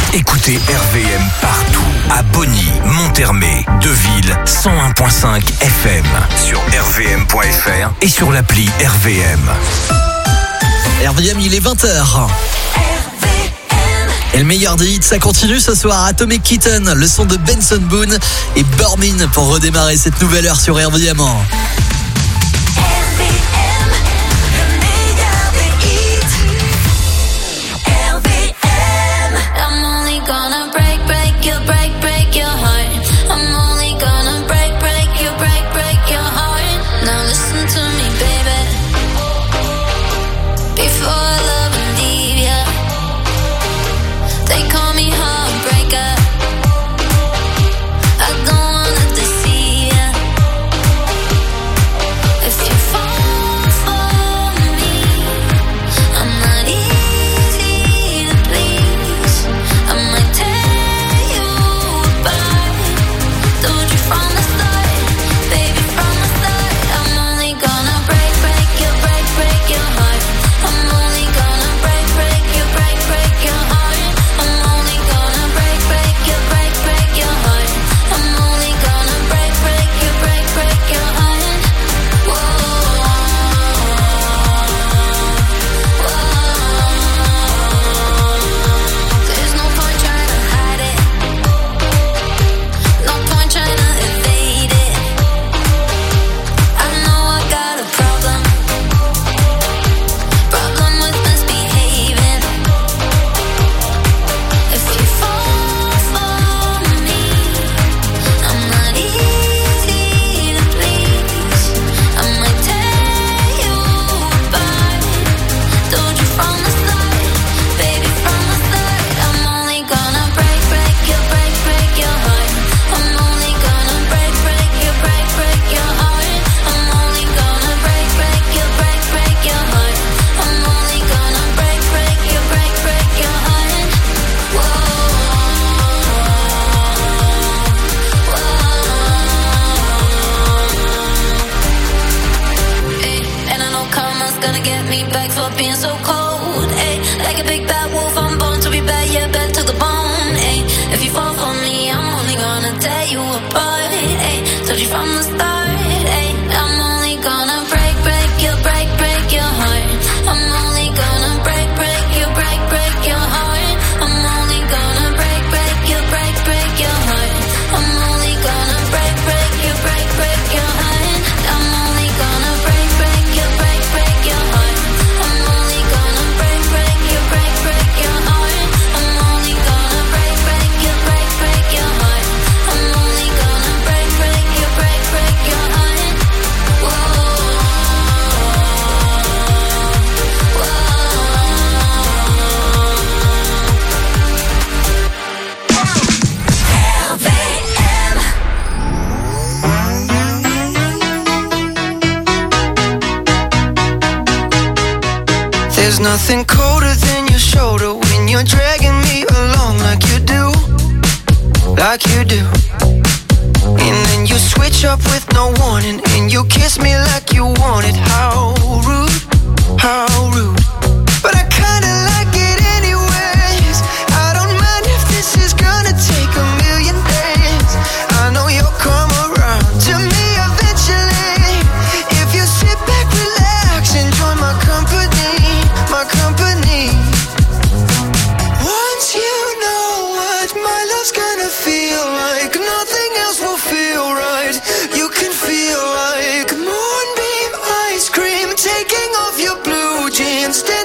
Écoutez RVM partout. À Bonny, Montermé, Deville, 101.5 FM. Sur rvm.fr et sur l'appli RVM. RVM, il est 20h. Et le meilleur des hits, ça continue ce soir. Atomic Kitten, le son de Benson Boone et Burmin pour redémarrer cette nouvelle heure sur RVM. There's nothing colder than your shoulder when you're dragging me along like you do, like you do. And then you switch up with no warning and you kiss me like you want it. How rude, how rude. But I kinda like it anyways. I don't mind if this is gonna take a million days. I know you'll come around to me eventually. If you sit back, relax, enjoy my company, my company. Once you know what my love's gonna feel like, nothing else will feel right. You can feel like moonbeam ice cream taking off your blue jeans.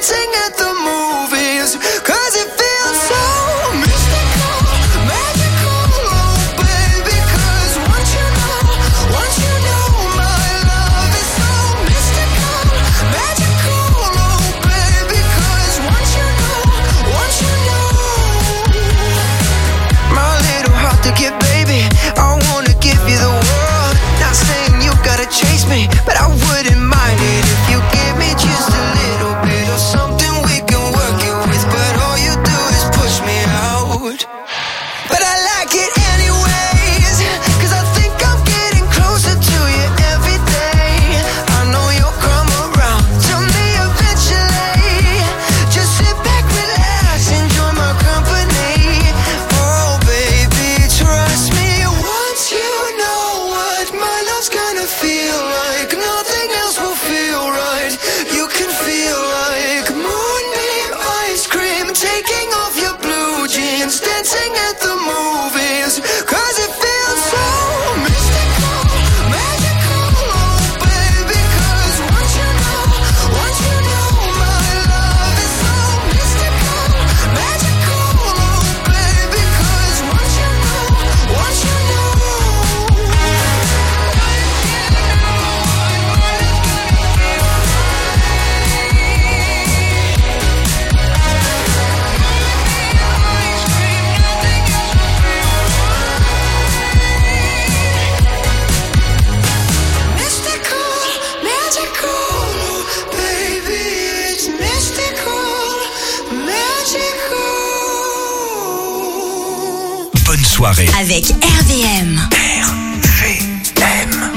bonne soirée. Avec RVM. RVM.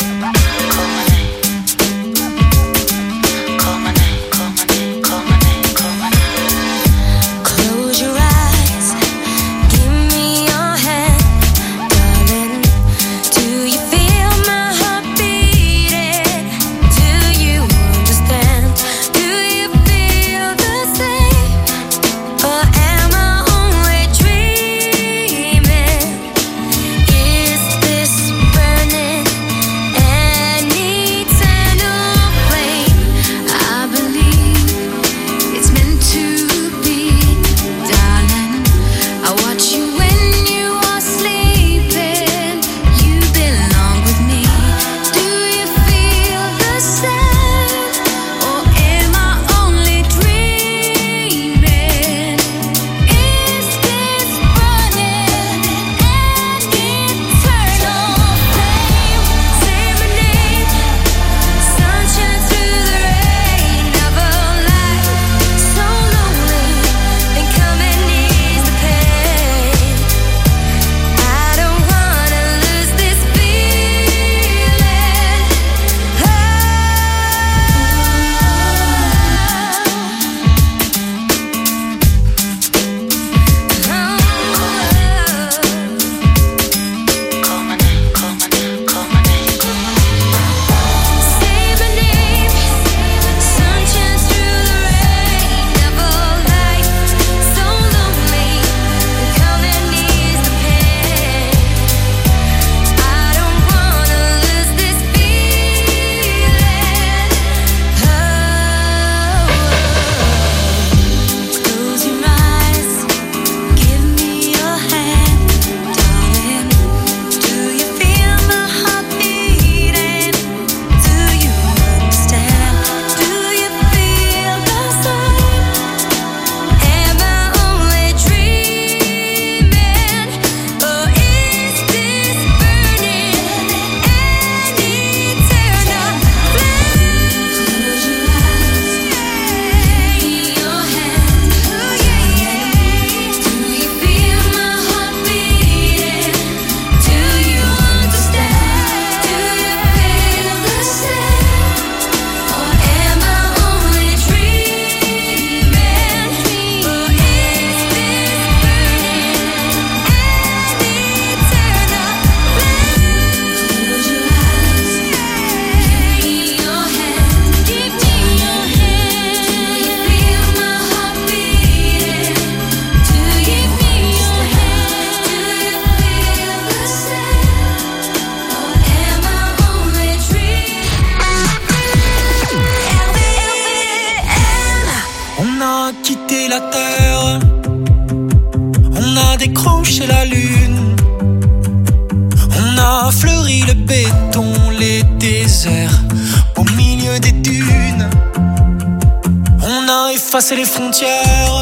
Effacer les frontières,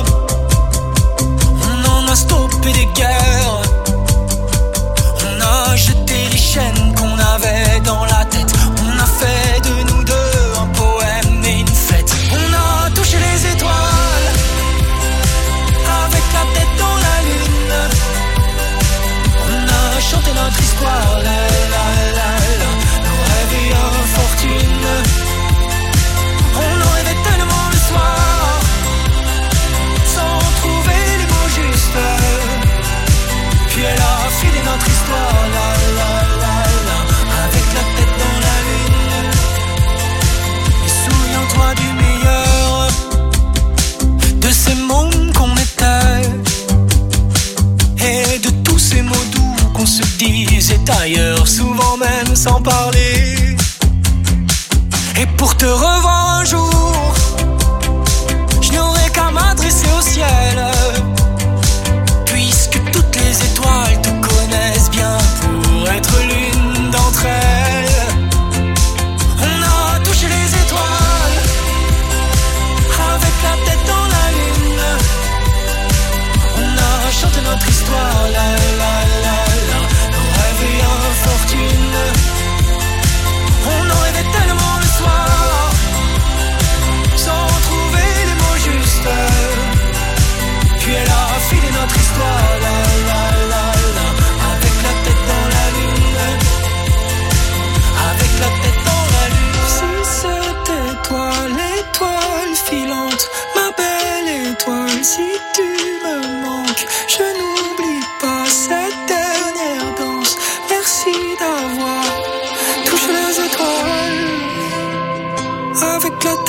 on en a stoppé des guerres, on a jeté les chaînes qu'on avait dans la tête, on a fait de nous deux un poème et une fête, on a touché les étoiles, avec la tête dans la lune, on a chanté notre histoire, la la la la, nos rêves et infortunes, on en rêvait tellement le soir. Puis elle a filé notre histoire, la la la la, avec la tête dans la lune. Et souviens-toi du meilleur, de ces mômes qu'on était, et de tous ces mots doux qu'on se disait ailleurs, souvent même sans parler. Et pour te revoir un jour, je n'aurais qu'à m'adresser au ciel. Les étoiles te connaissent bien pour être l'une d'entre elles. On a touché les étoiles avec la tête dans la lune. On a chanté notre histoire, la la la la, nos rêves et infortunes. On en rêvait tellement le soir, sans trouver les mots justes. Puis elle a filé notre histoire, la la la.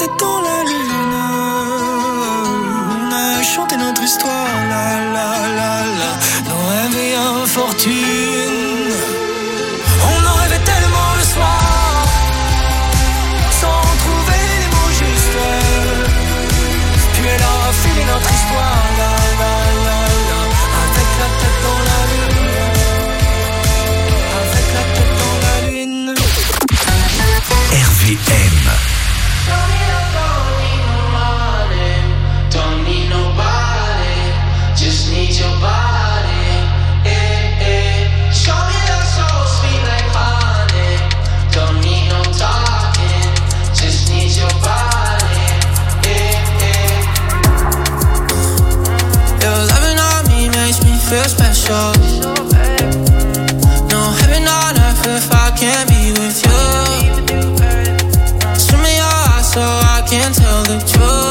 tête dans la lune. On a chanté notre histoire, la la la la. Nos rêves et infortunes. On en rêvait tellement le soir, sans trouver les mots justes. Puis elle a filé notre histoire, la la la la. Avec la tête dans la lune. Avec la tête dans la lune. RVM. Don't need nobody, just need your body. Show me love so sweet like honey. Don't need no talking, just need your body. Your loving on me makes me feel special. No heaven on earth if I can't be with you. Swim in your eyes so I can tell the truth.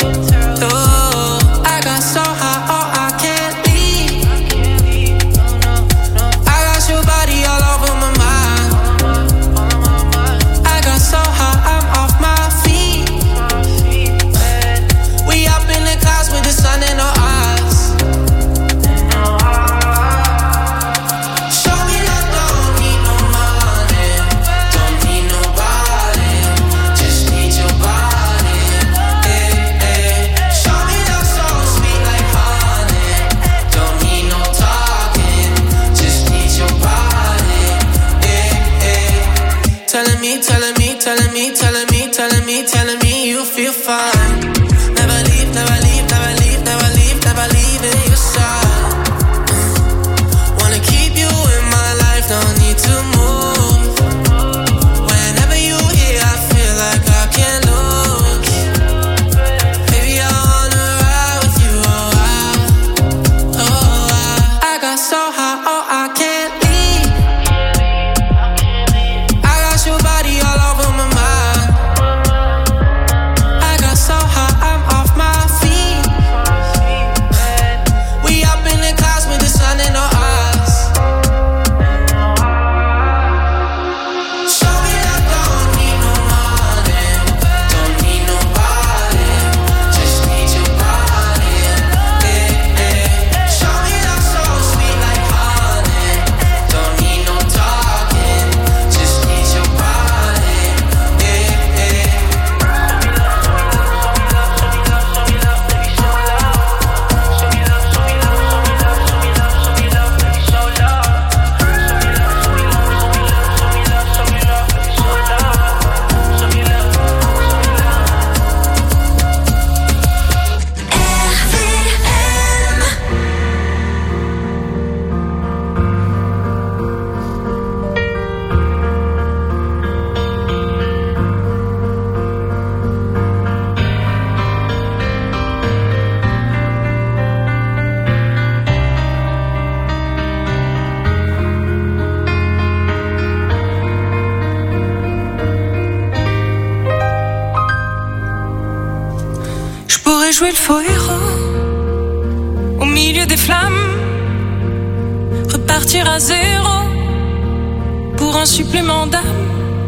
I got so high, oh I can't leave. I got your body all over my mind. I got so high, I'm off my feet. We up in the clouds with the sun in our eyes. Show me that don't need no money, don't need nobody, just need your body. Show me that so sweet like honey, don't need no talking, just need your body. Telling me, telling me, telling me, telling me, telling me, telling me you feel fine. Never leave, never leave, never leave, never leave, never leave in your side. Wanna keep you in my life, no need to move. Whenever you here, I feel like I can't lose. Baby, I wanna ride with you, I got so high, oh I can't leave. I got your body all over my mind. I got so high, I'm off my feet. We up in the clouds with the sun in our eyes. Show me that don't need no money, don't need nobody, just need your body. Show me that so sweet like honey, don't need no talking, just need your body. Je pourrais jouer le faux héros au milieu des flammes, repartir à zéro pour un supplément d'âme.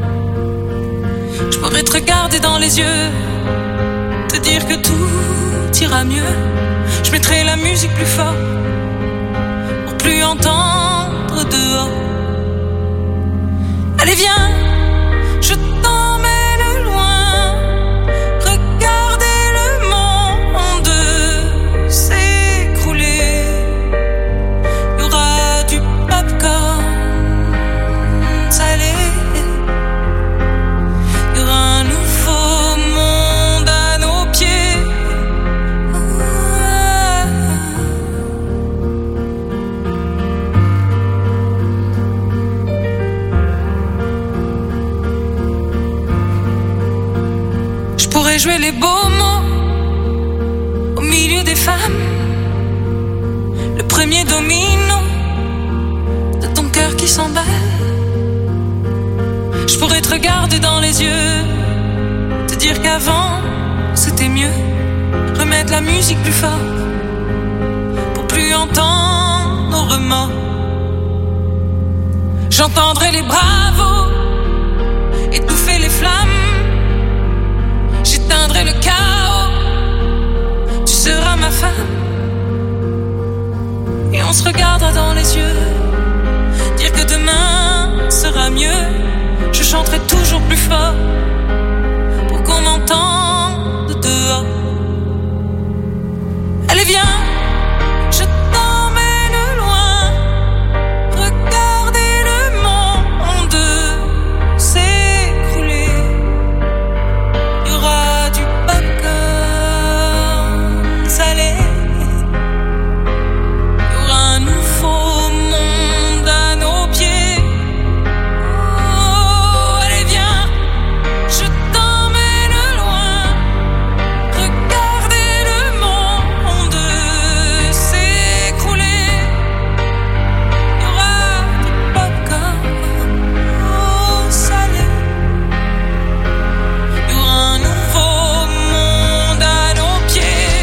Je pourrais te regarder dans les yeux, te dire que tout ira mieux. Je mettrai la musique plus fort pour plus entendre dehors. Allez viens, je t'emmène loin, regarder le monde s'écrouler. Il y aura du popcorn salé, il y aura un nouveau monde à nos pieds. Je pourrais jouer les beaux mots au milieu des femmes, le premier domino de ton cœur qui s'emballe. Je pourrais te regarder dans les yeux, te dire qu'avant c'était mieux, remettre la musique plus fort pour plus entendre nos remords. J'entendrai les bravos étouffer les flammes, j'éteindrai viendrait le chaos, tu seras ma femme. Et on se regardera dans les yeux, dire que demain sera mieux. Je chanterai toujours plus fort pour qu'on m'entende dehors. Allez viens, je t'emmène loin, regardez le monde s'écrouler. Il y aura du popcorn salé, il y aura un nouveau monde à nos pieds. Oh, allez viens, je t'emmène loin, regardez le monde s'écrouler. Il y aura du popcorn salé, il y aura un nouveau monde à nos pieds.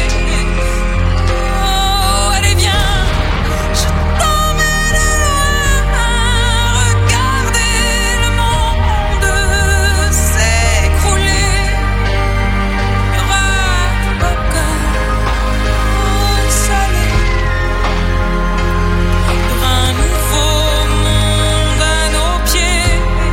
Oh, allez viens, je t'emmène loin, regardez le monde s'écrouler. Il y aura du popcorn salé, il y aura un nouveau monde à nos pieds.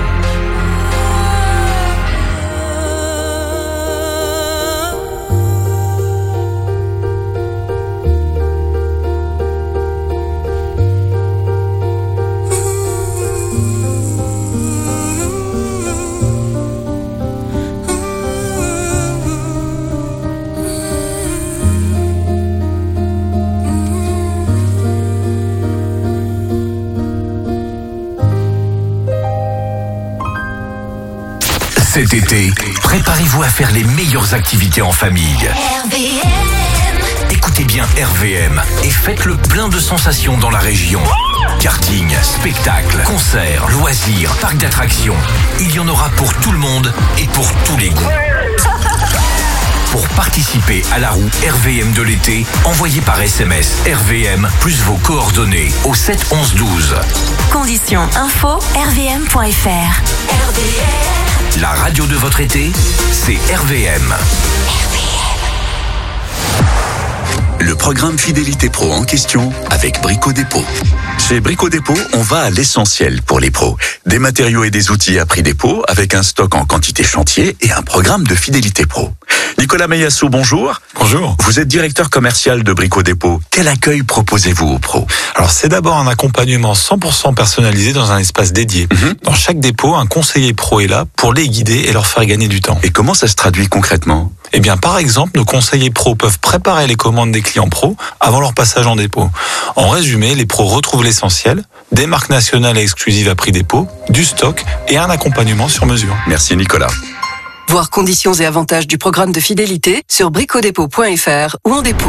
Cet été, préparez-vous à faire les meilleures activités en famille. Écoutez bien RVM et faites le plein de sensations dans la région. Karting, spectacles, concerts, loisirs, parcs d'attractions. Il y en aura pour tout le monde et pour tous les goûts. Pour participer à la roue RVM de l'été, envoyez par SMS RVM plus vos coordonnées au 7 11 12. Conditions info rvm.fr. La radio de votre été, c'est RVM. Le programme Fidélité Pro en question avec Brico Dépôt. Chez Brico Dépôt, on va à l'essentiel pour les pros. Des matériaux et des outils à prix dépôt avec un stock en quantité chantier et un programme de fidélité pro. Nicolas Meillassou, bonjour. Bonjour. Vous êtes directeur commercial de Brico Dépôt. Quel accueil proposez-vous aux pros ? Alors c'est d'abord un accompagnement 100% personnalisé dans un espace dédié. Dans chaque dépôt, un conseiller pro est là pour les guider et leur faire gagner du temps. Et comment ça se traduit concrètement ? Eh bien, par exemple, nos conseillers pros peuvent préparer les commandes des clients pros avant leur passage en dépôt. En résumé, les pros retrouvent l'essentiel, des marques nationales et exclusives à prix dépôt, du stock et un accompagnement sur mesure. Merci Nicolas. Voir conditions et avantages du programme de fidélité sur bricodépôt.fr ou en dépôt.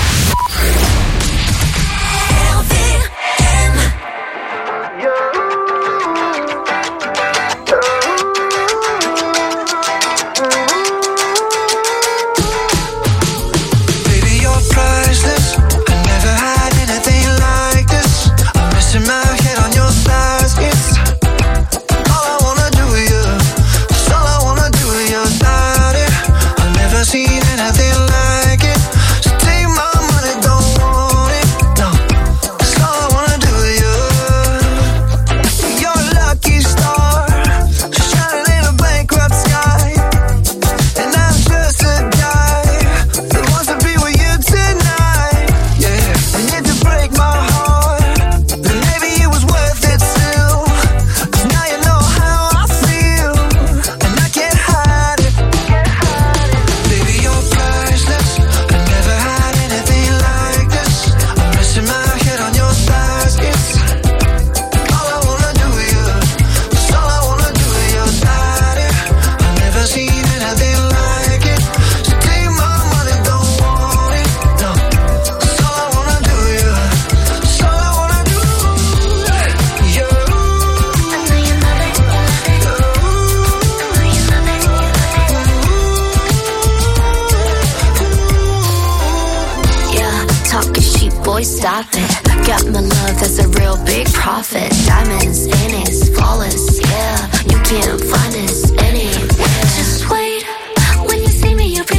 Stop it. Got my love, that's a real big profit. Diamonds in it, flawless, yeah. You can't find us anywhere. Just wait, when you see me, you'll be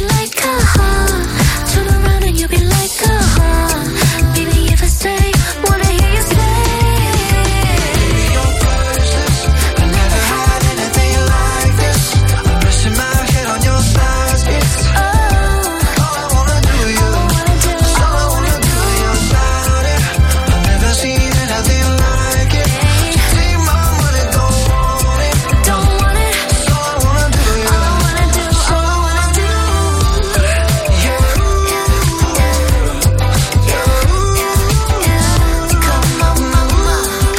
Turn around and you'll be like, baby, if I say, wanna hear you say. Baby, you're priceless. I never had anything like this. I'm resting my head on your thighs. It's all I wanna do, you. It's all I wanna do, your body. I've never seen anything like it. So take my money, don't want it. Don't want it. It's all I wanna do, you. All I wanna do, It's all I wanna do. come on, mama.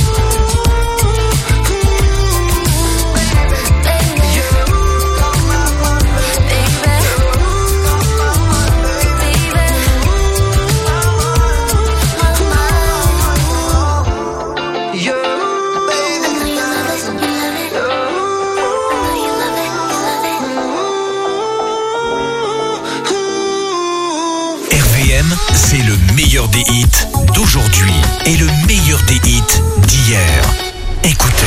RVM, c'est le meilleur des hits d'aujourd'hui et le meilleur des hits d'hier. Écoutez.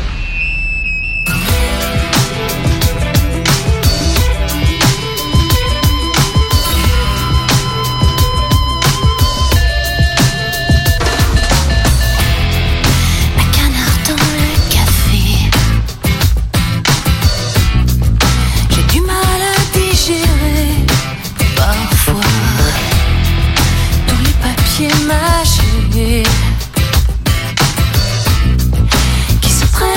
Un canard dans le café. J'ai du mal à digérer parfois tous les papiers mâchés qui se prennent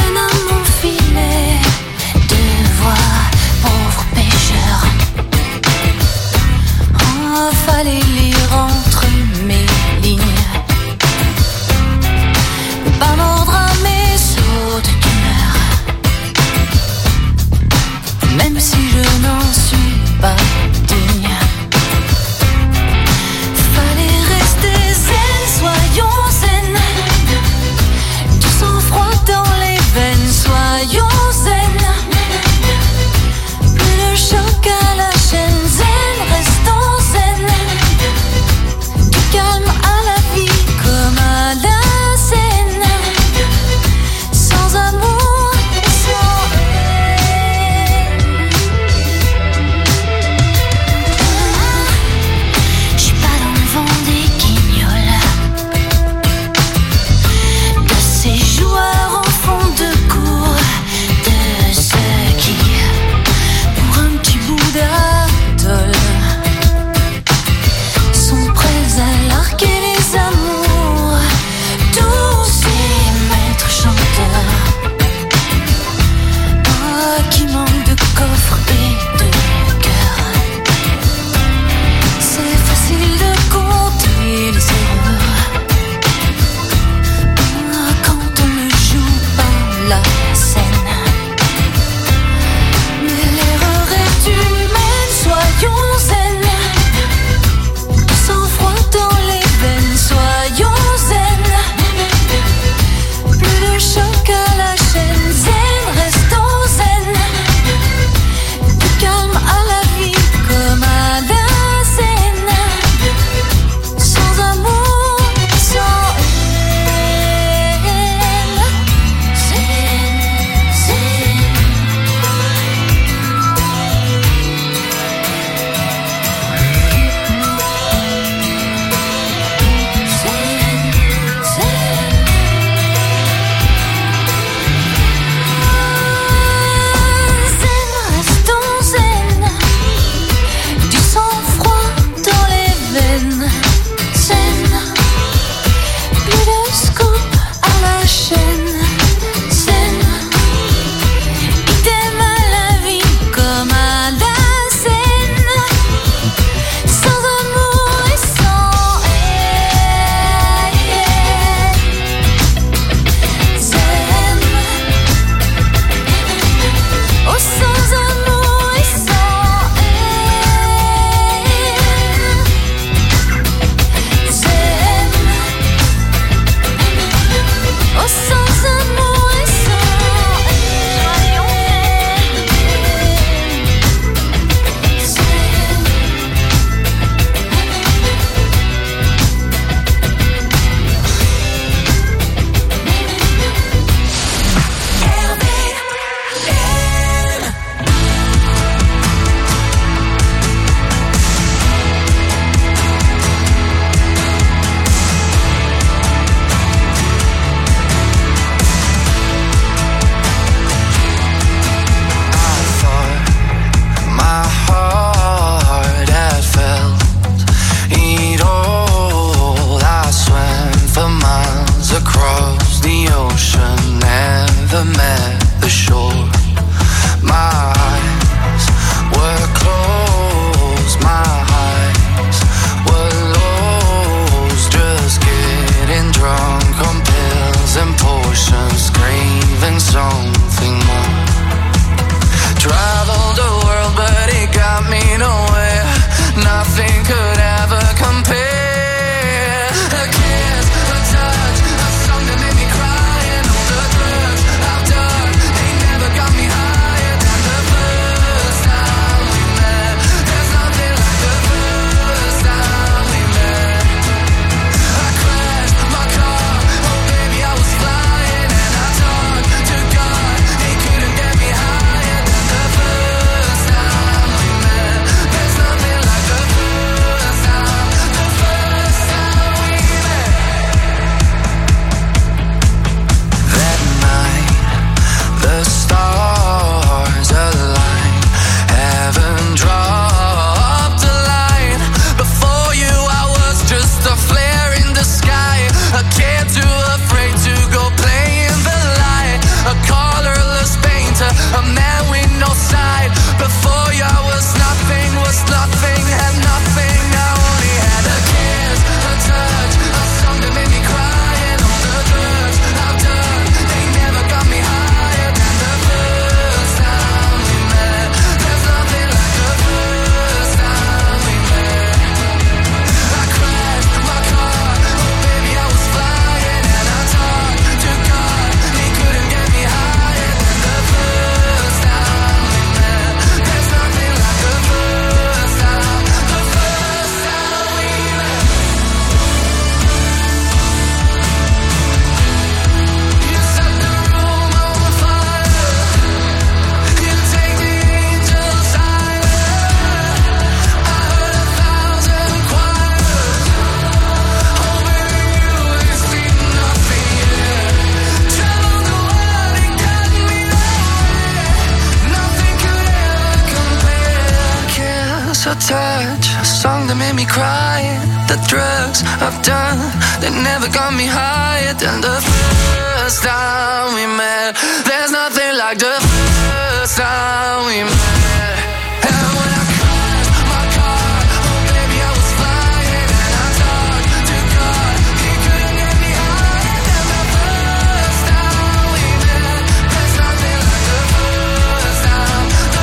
crying. The drugs I've done, they never got me higher than the first time we met. There's nothing like the first time we met. And when I crashed my car, oh baby I was flying. And I talked to God, he couldn't get me higher than the first time we met. There's nothing like the first time we met.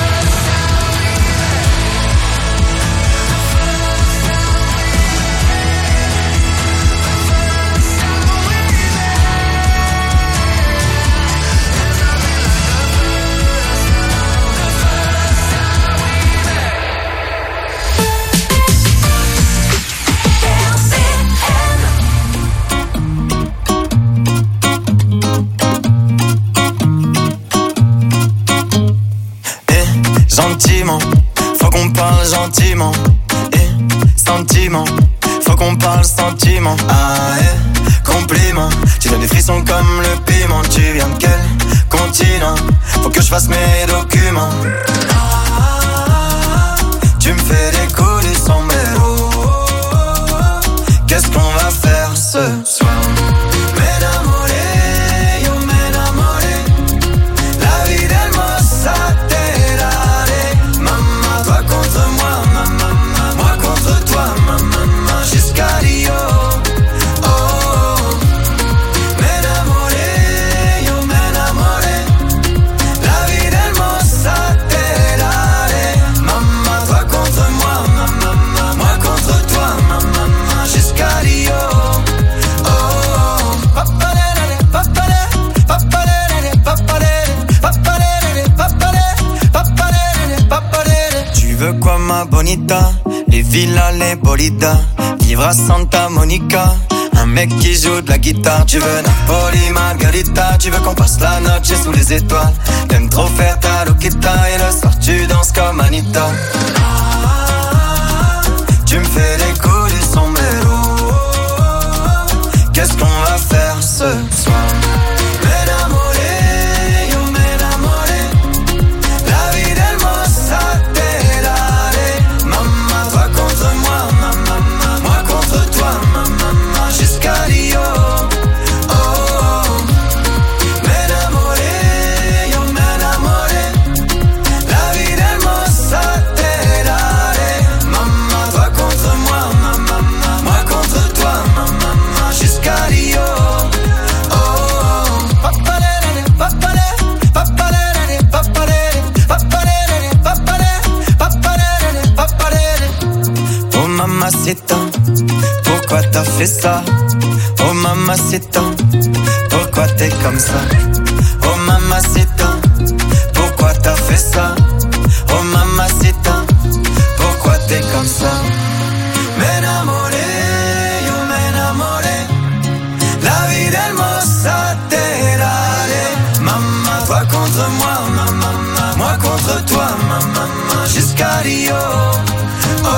Gentiment, faut qu'on parle gentiment. Sentiment, faut qu'on parle sentiment. Compliment, tu donnes des frissons comme le piment. Tu viens de quel continent? Faut que je fasse mes documents. Tu me fais des coups du sombrero. Qu'est-ce qu'on va faire ce soir? Quoi ma bonita, les villas, les bolidas, vivre à Santa Monica, un mec qui joue de la guitare. Tu veux Napoli, Margarita, tu veux qu'on passe la noche sous les étoiles. T'aimes trop faire ta loquita et le soir tu danses comme Anita. Tu me fais les coups du sombrero. Qu'est-ce qu'on va faire ce soir? Mamacita, pourquoi t'as fait ça? Oh mamacita, pourquoi t'es comme ça? Oh mamacita, pourquoi t'as fait ça? Oh mamacita, pourquoi t'es comme ça? M'enamoré, yo m'enamoré, la vida hermosa te daré. Maman, toi contre moi, maman, moi contre toi, maman, jusqu'à Rio. Oh.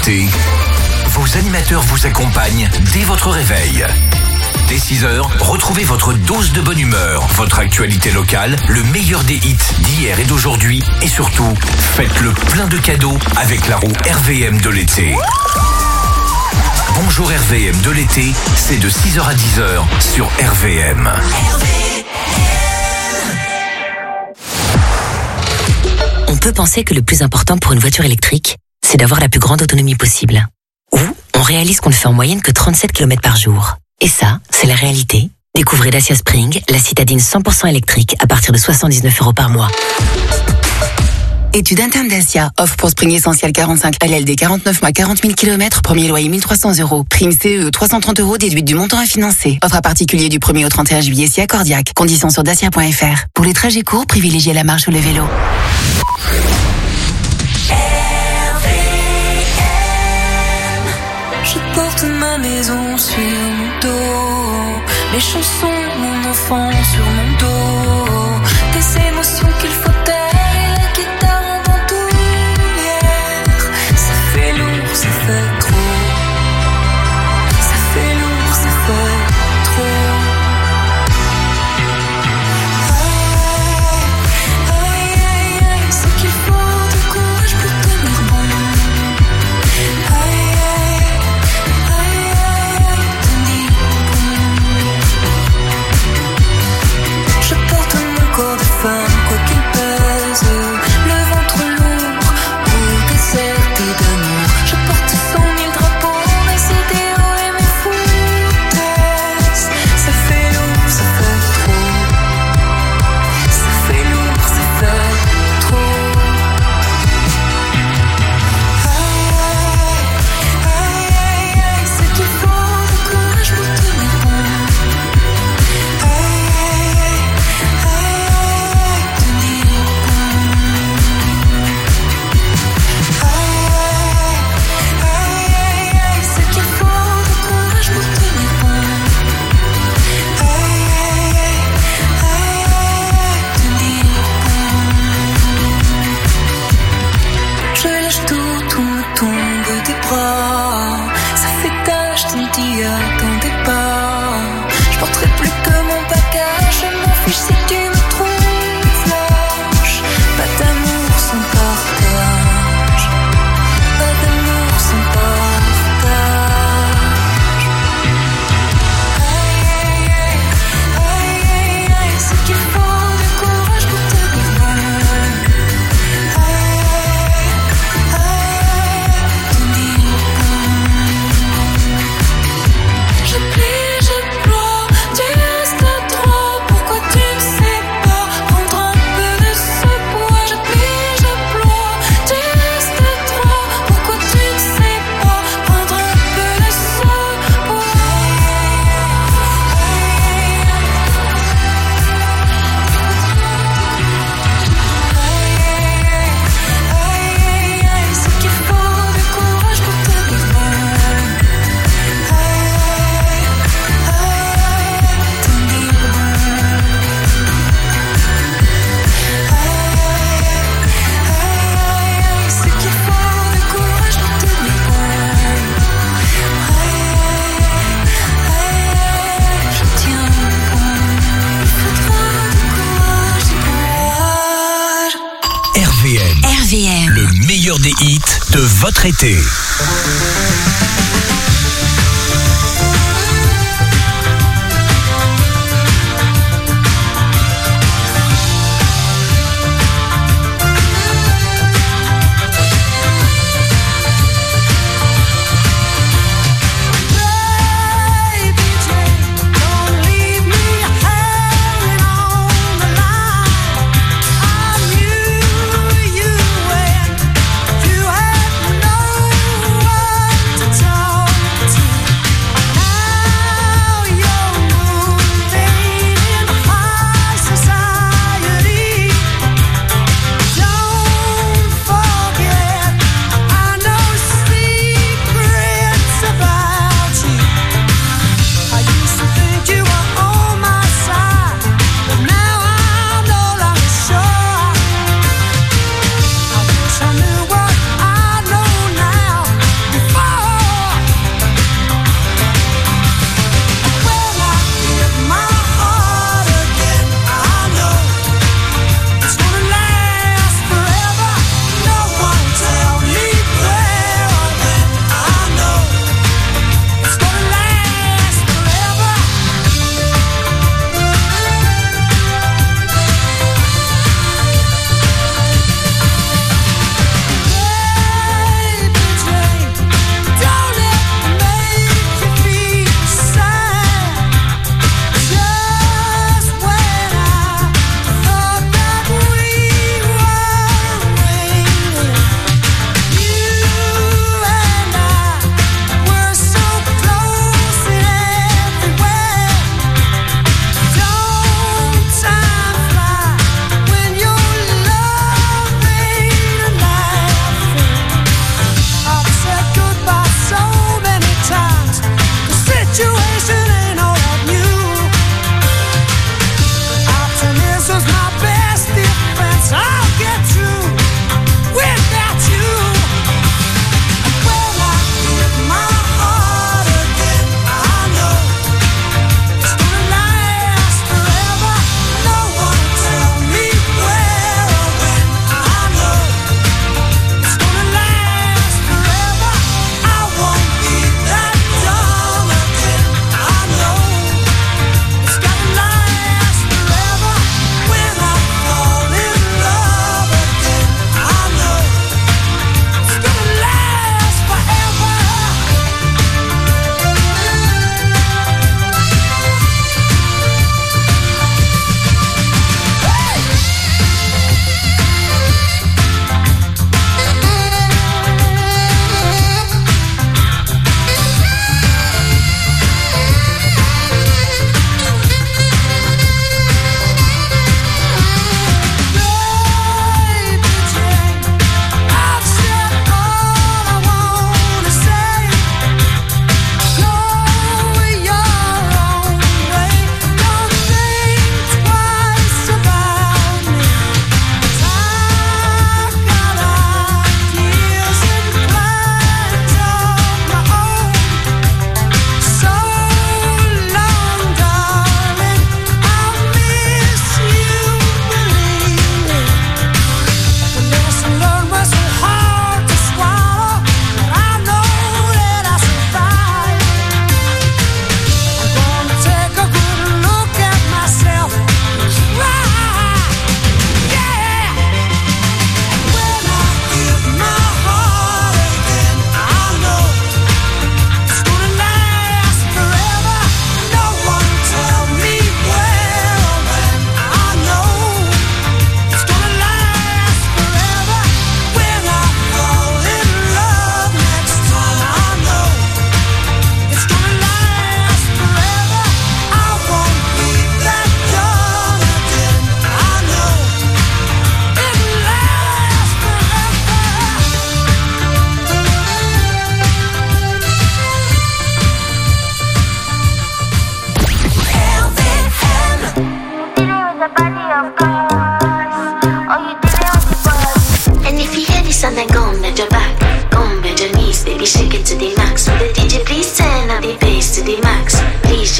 l'été, vos animateurs vous accompagnent dès votre réveil. Dès 6h, retrouvez votre dose de bonne humeur, votre actualité locale, le meilleur des hits d'hier et d'aujourd'hui, et surtout, faites le plein de cadeaux avec la roue RVM de l'été. Bonjour RVM de l'été, c'est de 6h à 10h sur RVM. On peut penser que le plus important pour une voiture électrique, c'est d'avoir la plus grande autonomie possible. Ou on réalise qu'on ne fait en moyenne que 37 km par jour. Et ça, c'est la réalité. Découvrez Dacia Spring, la citadine 100% électrique à partir de 79 € par mois. Étude interne Dacia. Offre pour Spring Essentiel 45 LLD 49 mois 40 000 km. Premier loyer 1 300 €. Prime CE 330 € déduite du montant à financer. Offre à particulier du 1er au 31 juillet si accordiaque. Conditions sur dacia.fr. Pour les trajets courts, privilégiez la marche ou le vélo. Je porte ma maison sur mon dos, mes chansons, mon enfant sur mon dos, des émotions qu'il faut taire et la guitare en bandoulière. Ça fait lourd, ça fait trop. Ça fait lourd, ça fait trop. Aïe, aïe, aïe, c'est qu'il faut du courage pour tenir bon. Aïe, je porte mon corps de femme, quoi qu'il pèse, le ventre lourd, pour déserter d'amour. Je porte 100 000 drapeaux, mes idéaux et mes foutaises. Ça fait lourd, ça fait trop. Ça fait lourd, ça fait trop. Aïe, aïe, aïe, c'est qu'il faut du courage pour tenir bon. Je lâche tout me tombe des bras. Ça fait tâche, tu me dis attendez pas. Je porterai plus que mon bagage. Je m'en fiche si tu me trouves lâche. Pas d'amour sans partage. Pas d'amour sans partage. Aïe, aïe, aïe, aïe, aïe, c'est qu'il faut du courage pour tenir bon. Je plie, je ploie, tu restes à droit. Pourquoi tu ne sais pas prendre un peu de ce poids? Je plie, je ploie, tu restes à droit. Pourquoi tu ne sais pas prendre un peu de ce poids? Aïe, aïe, c'est qu'il faut du courage pour tenir bon. C'est qu'il faut du courage pour tenir bon. Je tiens bon. Il faudra du courage, du courage. RVM. RVM. Le meilleur des hits de votre été. You had no one to talk.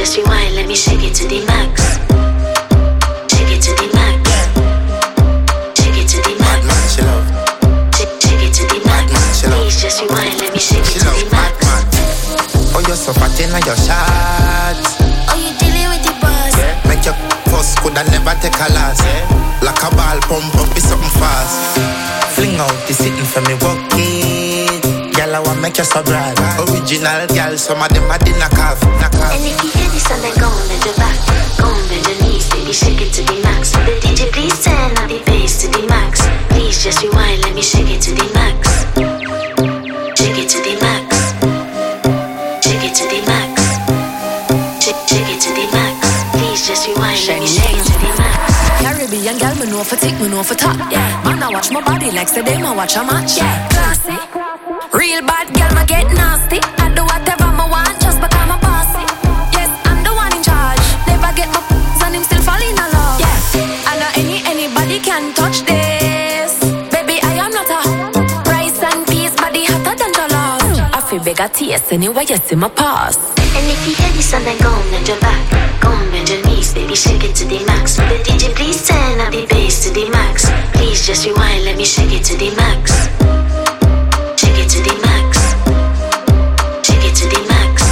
just rewind, let me shake it to the max. Shake it to the max. Shake it to the max. Shake it to the max. Please just rewind, let me shake it to the max. Oh, you're so fat in your shots. Oh, you dealing with the boss? Yeah. Make your post could I never take a loss. Yeah. Like a ball pump up is something fast. Fling out the sitting for me walk it. Girl, I want make you so bright. Original girl, some of them are in a calf. And if you hear this song, then go on bend your back. Go on bend your knees, baby, shake it to the max. The DJ, please turn up the bass to the max. Please just rewind, let me shake it to the max. Shake it to the max. Shake it to the max. Shake it to the max. Please just rewind, let me shake it to the max. Caribbean girl, me know for tick, me know for top. Yeah, man, I watch my body like say them, I watch a match. Yeah, classy. Real bad girl, me get nasty. I do whatever me want just because I'm bossy. Yes, I'm the one in charge. Never get my and him still falling in love. Yeah, I know anybody can touch this. Baby, I am not a rice and peas, body hotter than jollof. I feel big at taste anyway, you see my pass. And if you hear this song, then go on bend your back. Go on bend your knees, baby, shake it to the max. The DJ, please turn up the bass to the max. Please just rewind, let me shake it to the max. Shake it to the max. Shake it to the max.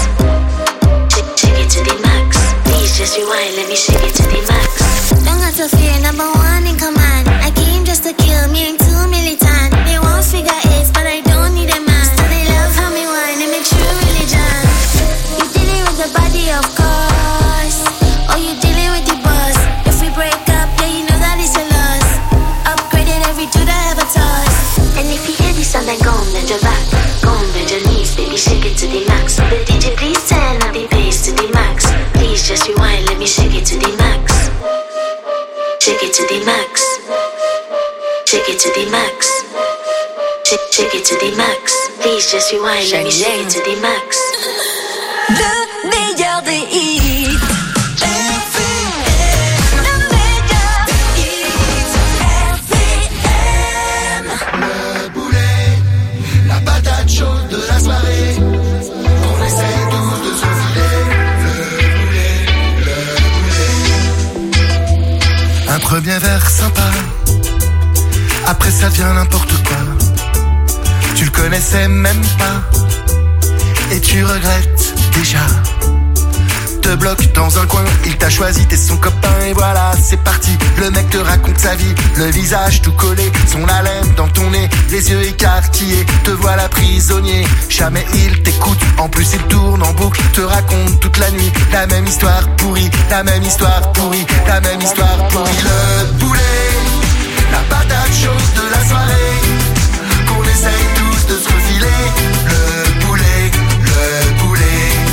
Shake it to the max. Please just rewind, let me shake it to the max. Don't got to fear, number one in command. I came just to kill me, ain't too militant. They want figure eights, but I don't need a man. So they love how me whine, it makes you religion. You dealing with the body, of course. Or you dealing with the boss. If we break up, yeah, you know that it's a loss. Upgraded every dude I ever touched. And if you hear this song, then go on bend your back. Go on bend your knees, baby, shake it to the max. The DJ, please turn up the bass to the max. Please just rewind, let me shake it to the max. Shake it to the max. Shake it to the max. Shake it to the max. Please just rewind, let me shake it to the max. Le meilleur des hits. Chaude de la soirée, on essaye tous de se filer. Le boulet. Un premier verre sympa, après ça vient n'importe quoi. Tu le connaissais même pas, et tu regrettes déjà. Te bloque dans un coin, il t'a choisi, t'es son copain et voilà, c'est parti. Le mec te raconte sa vie, le visage tout collé, son haleine dans ton nez, les yeux écarquillés, te voilà prisonnier. Jamais il t'écoute, en plus il tourne en boucle, te raconte toute la nuit la même histoire pourrie, la même histoire pourrie, la même histoire pourrie. Le boulet, la patate chaude de la soirée, qu'on essaye tous de se refiler. Le boulet, le boulet.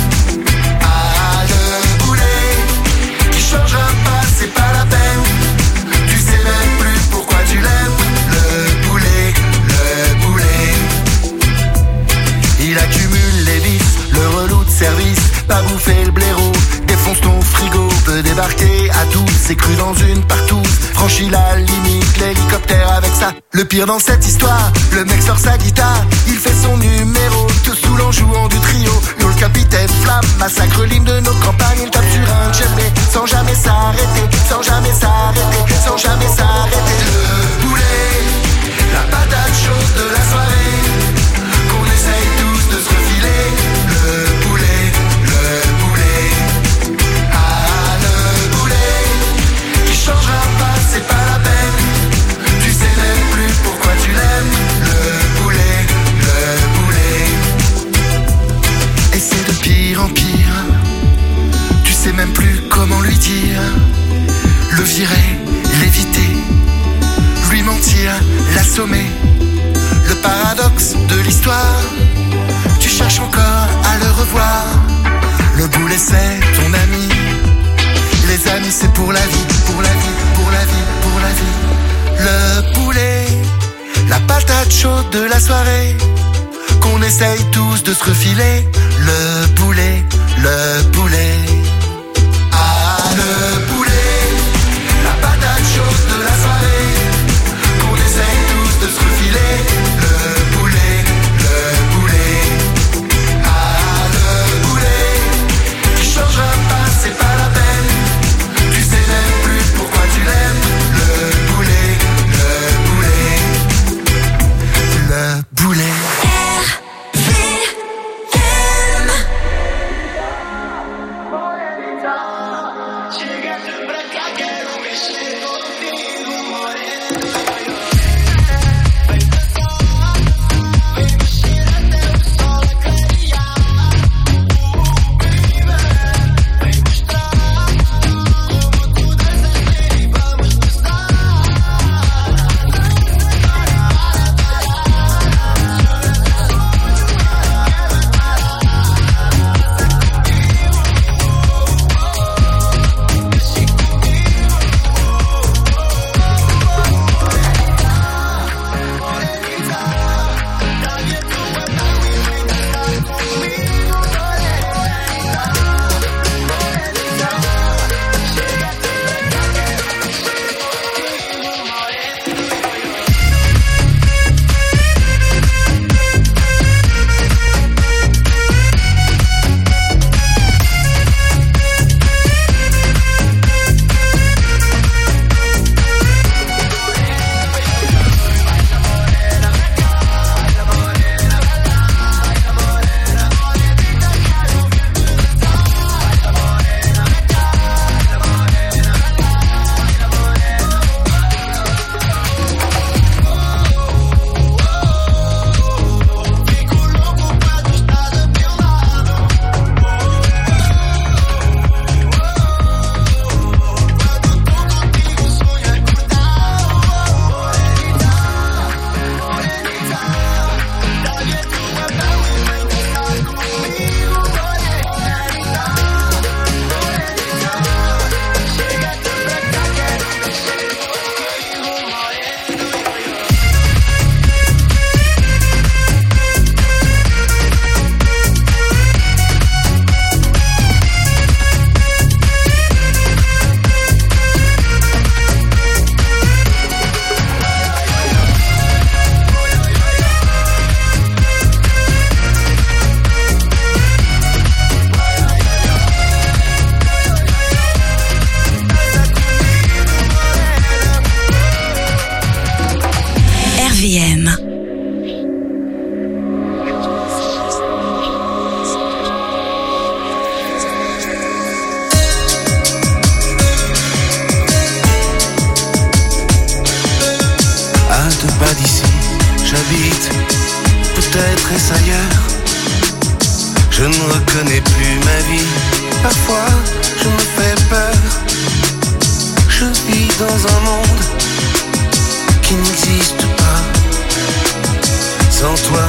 Changera pas, c'est pas la peine. Tu sais même plus pourquoi tu l'aimes. Le boulet, le boulet. Il accumule les vices, le relou de service, pas bouffer le blaireau, défonce ton frigo, peut débarquer à tous, c'est cru dans une partouze, franchit la limite, l'hélicoptère avec ça. Le pire dans cette histoire, le mec sort sa guitare, il fait son numéro, te saoule en jouant du trio. Yo, le capitaine Flamme massacre l'hymne de nos campagnes, il tape sur un djembé, sans jamais s'arrêter, sans jamais s'arrêter, sans jamais s'arrêter. Le boulet, la patate chaude de la soirée, qu'on essaye tous de se refiler. Le boulet, le boulet. Ah, le boulet, qui changera pas, c'est pas la peine. Tu sais même plus pourquoi tu l'aimes. Le boulet, le boulet. Et c'est de pire en pire. Tu sais même plus comment lui dire. Le virer, l'éviter, lui mentir, l'assommer. Le paradoxe de l'histoire, tu cherches encore à le revoir. Le boulet c'est ton ami. Les amis c'est pour la vie, pour la vie, pour la vie, pour la vie. Le boulet, la patate chaude de la soirée, qu'on essaye tous de se refiler. Le boulet, le boulet. Ah, le boulet, la patate chaude de la soirée, qu'on essaye tous de se refiler. Le boulet, le boulet. Ah, le boulet, qui changera pas, Je ne reconnais plus ma vie. Parfois je me fais peur. Je vis dans un monde qui n'existe pas. Sans toi